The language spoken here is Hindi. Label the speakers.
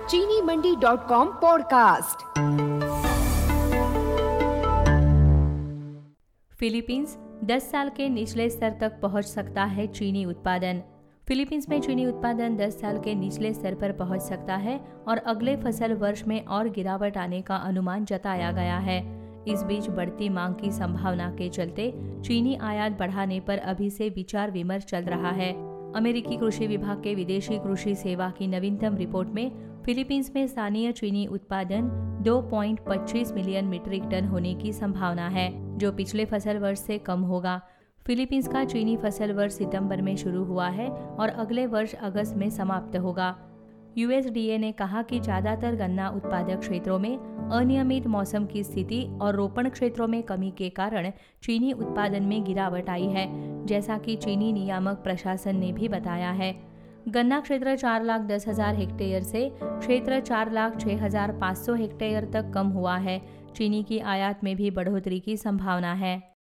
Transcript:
Speaker 1: चीनी मंडी.com पॉडकास्ट।
Speaker 2: फिलीपींस 10 साल के निचले स्तर तक पहुंच सकता है चीनी उत्पादन। फिलीपींस में चीनी उत्पादन 10 साल के निचले स्तर पर पहुंच सकता है और अगले फसल वर्ष में और गिरावट आने का अनुमान जताया गया है। इस बीच बढ़ती मांग की संभावना के चलते चीनी आयात बढ़ाने पर अभी से विचार विमर्श चल रहा है। अमेरिकी कृषि विभाग के विदेशी कृषि सेवा की नवीनतम रिपोर्ट में फिलीपींस में स्थानीय चीनी उत्पादन 2.25 मिलियन मीट्रिक टन होने की संभावना है, जो पिछले फसल वर्ष से कम होगा। फिलीपींस का चीनी फसल वर्ष सितंबर में शुरू हुआ है और अगले वर्ष अगस्त में समाप्त होगा। यूएसडीए ने कहा कि ज्यादातर गन्ना उत्पादक क्षेत्रों में अनियमित मौसम की स्थिति और रोपण क्षेत्रों में कमी के कारण चीनी उत्पादन में गिरावट आई है, जैसा कि चीनी नियामक प्रशासन ने भी बताया है। गन्ना क्षेत्र 4,10,000 हेक्टेयर से क्षेत्र 4,06,500 हेक्टेयर तक कम हुआ है। चीनी की आयात में भी बढ़ोतरी की संभावना है।